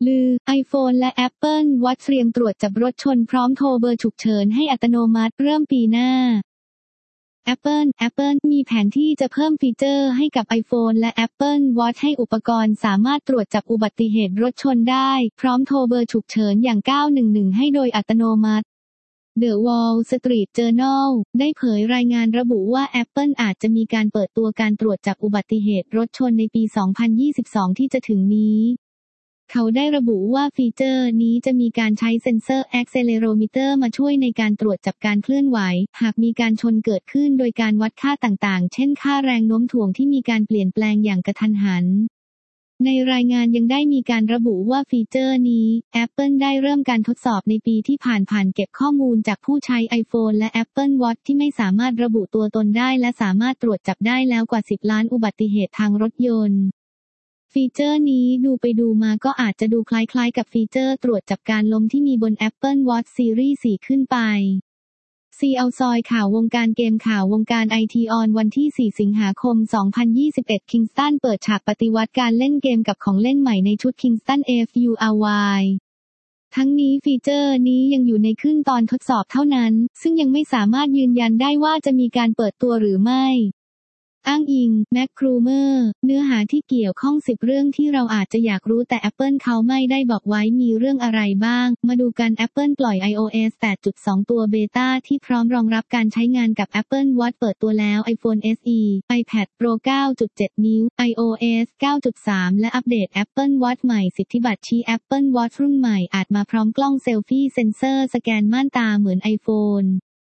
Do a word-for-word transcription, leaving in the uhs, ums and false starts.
ลือ iPhone และ Apple Watch เตรียมตรวจจับรถชนพร้อมโทรเบอร์ฉุกเฉินให้อัตโนมัติเริ่มปีหน้า Apple Apple มีแผนที่จะเพิ่มฟีเจอร์ให้กับ iPhone และ Apple Watch ให้อุปกรณ์สามารถตรวจจับอุบัติเหตุรถชนได้พร้อมโทรเบอร์ฉุกเฉินอย่างเก้าหนึ่งหนึ่งให้โดยอัตโนมัติ The Wall Street Journal ได้เผยรายงานระบุว่า Apple อาจจะมีการเปิดตัวการตรวจจับอุบัติเหตุรถชนในปี สองพันยี่สิบสอง ที่จะถึงนี้เขาได้ระบุว่าฟีเจอร์นี้จะมีการใช้เซ็นเซอร์ Accelerometer มาช่วยในการตรวจจับการเคลื่อนไหวหากมีการชนเกิดขึ้นโดยการวัดค่าต่างๆเช่นค่าแรงโน้มถ่วงที่มีการเปลี่ยนแปลงอย่างกระทันหันในรายงานยังได้มีการระบุว่าฟีเจอร์นี้ Apple ได้เริ่มการทดสอบในปีที่ผ่านๆเก็บข้อมูลจากผู้ใช้ iPhone และ Apple Watch ที่ไม่สามารถระบุตัวตนได้และสามารถตรวจจับได้แล้วกว่าสิบล้านอุบัติเหตุทางรถยนต์ฟีเจอร์นี้ดูไปดูมาก็อาจจะดูคล้ายๆกับฟีเจอร์ตรวจจับการล้มที่มีบน Apple Watch Series สี่ขึ้นไปซีเอาซอยข่าววงการเกมข่าววงการไอทีออนวันที่สี่สิงหาคมสองพันยี่สิบเอ็ด Kingston เปิดฉากปฏิวัติการเล่นเกมกับของเล่นใหม่ในชุด Kingston เอ เอฟ ยู อาร์ วาย ทั้งนี้ฟีเจอร์นี้ยังอยู่ในครึ่งตอนทดสอบเท่านั้นซึ่งยังไม่สามารถยืนยันได้ว่าจะมีการเปิดตัวหรือไม่อ้างอิง แม็ก ครูเมอร์ เนื้อหาที่เกี่ยวข้องสิบเรื่องที่เราอาจจะอยากรู้แต่ Apple เขาไม่ได้บอกไว้มีเรื่องอะไรบ้างมาดูกัน Apple ปล่อย iOS แปดจุดสอง ตัวเบต้าที่พร้อมรองรับการใช้งานกับ Apple Watch เปิดตัวแล้ว iPhone เอส อี iPad Pro เก้าจุดเจ็ด นิ้ว iOS เก้าจุดสาม และอัปเดต Apple Watch ใหม่สิทธิบัตรชี้ Apple Watch รุ่นใหม่อาจมาพร้อมกล้องเซลฟี่เซ็นเซอร์สแกนม่านตาเหมือน iPhone